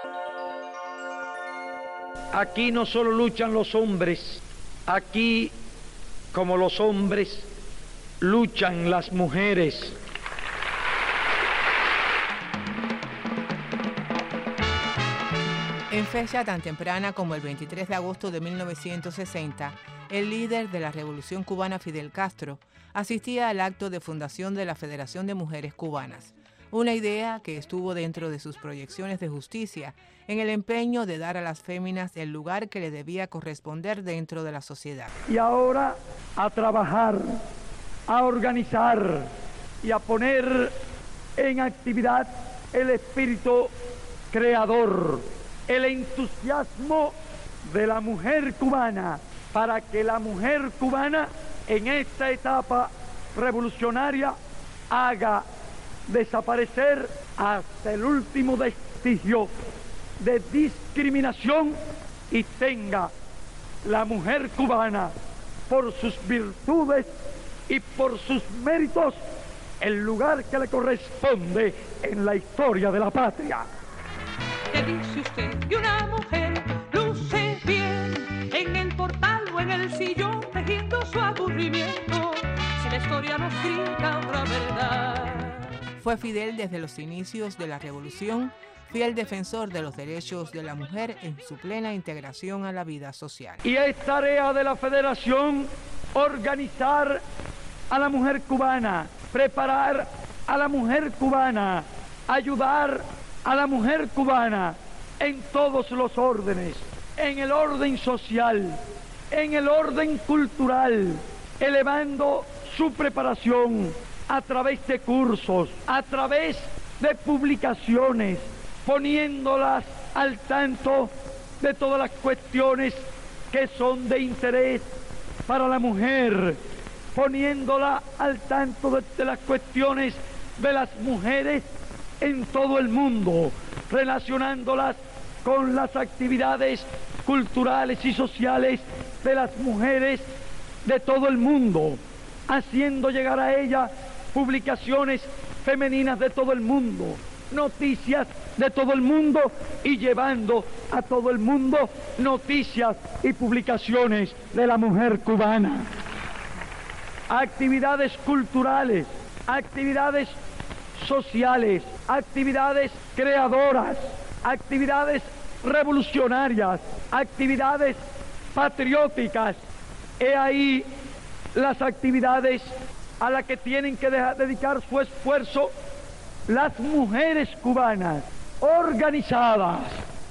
Aquí no solo luchan los hombres, aquí, como los hombres, luchan las mujeres. En fecha tan temprana como el 23 de agosto de 1960, el líder de la Revolución Cubana, Fidel Castro, asistía al acto de fundación de la Federación de Mujeres Cubanas, una idea que estuvo dentro de sus proyecciones de justicia en el empeño de dar a las féminas el lugar que le debía corresponder dentro de la sociedad. Y ahora a trabajar, a organizar y a poner en actividad el espíritu creador, el entusiasmo de la mujer cubana, para que la mujer cubana en esta etapa revolucionaria haga desaparecer hasta el último vestigio de discriminación y tenga la mujer cubana, por sus virtudes y por sus méritos, el lugar que le corresponde en la historia de la patria. ¿Qué dice usted que una mujer luce bien en el portal o en el sillón tejiendo su aburrimiento? Si la historia nos grita otra verdad. Fue Fidel desde los inicios de la revolución, fiel defensor de los derechos de la mujer en su plena integración a la vida social. Y es tarea de la Federación organizar a la mujer cubana, preparar a la mujer cubana, ayudar a la mujer cubana en todos los órdenes, en el orden social, en el orden cultural, elevando su preparación a través de cursos, a través de publicaciones, poniéndolas al tanto de todas las cuestiones que son de interés para la mujer, poniéndola al tanto de las cuestiones de las mujeres en todo el mundo, relacionándolas con las actividades culturales y sociales de las mujeres de todo el mundo, haciendo llegar a ella publicaciones femeninas de todo el mundo, noticias de todo el mundo y llevando a todo el mundo noticias y publicaciones de la mujer cubana. Actividades culturales, actividades sociales, actividades creadoras, actividades revolucionarias, actividades patrióticas. He ahí las actividades a las que tienen que dedicar su esfuerzo las mujeres cubanas, organizadas,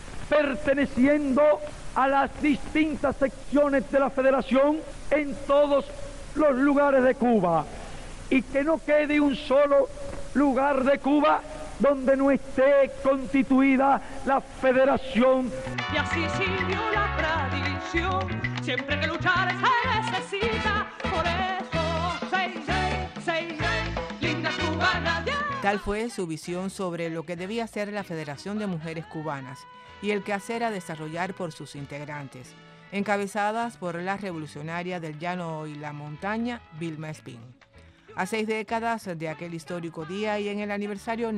perteneciendo a las distintas secciones de la Federación en todos los lugares de Cuba, y que no quede un solo lugar de Cuba donde no esté constituida la Federación. Y así siguió la tradición, siempre que luchar se necesita, por eso, say, lindas cubanas. Tal fue su visión sobre lo que debía ser la Federación de Mujeres Cubanas y el quehacer a desarrollar por sus integrantes, encabezadas por la revolucionaria del llano y la montaña, Vilma Espín. A 6 décadas de aquel histórico día y en el aniversario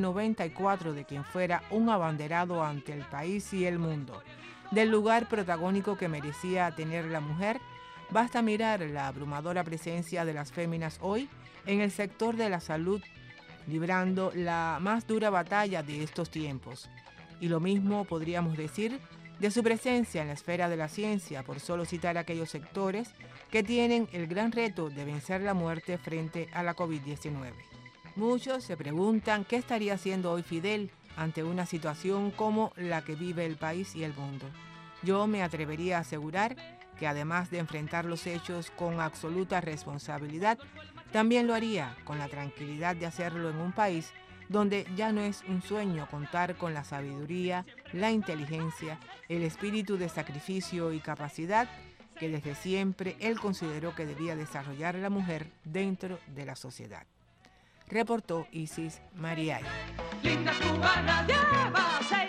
94 de quien fuera un abanderado ante el país y el mundo, del lugar protagónico que merecía tener la mujer, basta mirar la abrumadora presencia de las féminas hoy en el sector de la salud, librando la más dura batalla de estos tiempos. Y lo mismo podríamos decir de su presencia en la esfera de la ciencia, por solo citar aquellos sectores que tienen el gran reto de vencer la muerte frente a la COVID-19. Muchos se preguntan qué estaría haciendo hoy Fidel ante una situación como la que vive el país y el mundo. Yo me atrevería a asegurar que además de enfrentar los hechos con absoluta responsabilidad, también lo haría con la tranquilidad de hacerlo en un país donde ya no es un sueño contar con la sabiduría, la inteligencia, el espíritu de sacrificio y capacidad que desde siempre él consideró que debía desarrollar la mujer dentro de la sociedad. Reportó Isis Mariay. Lindas cubanas, llévase